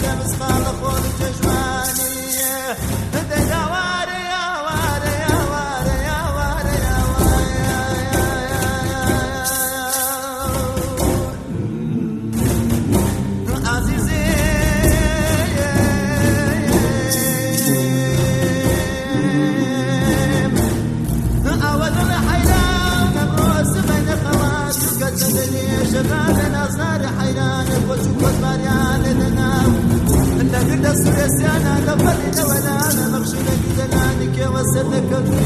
مسخال خور ججواني يا واري يا واري يا واري يا واري يا واري عزيزي أول الحيران الروس بين خوات وقتلني شباب نصار حيران وشوف مريان تنام انت قد السرسيانة لفلت ولا انا مغشولك زلانك وسلك